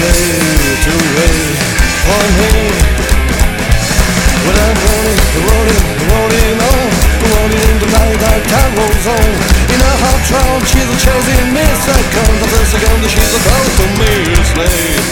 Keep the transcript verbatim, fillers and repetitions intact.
to way on me. When I'm rolling, rolling, rolling on, rolling in the night, that time rolls on. In a hot round, she's a chasing me second, the first second she's about to me, slave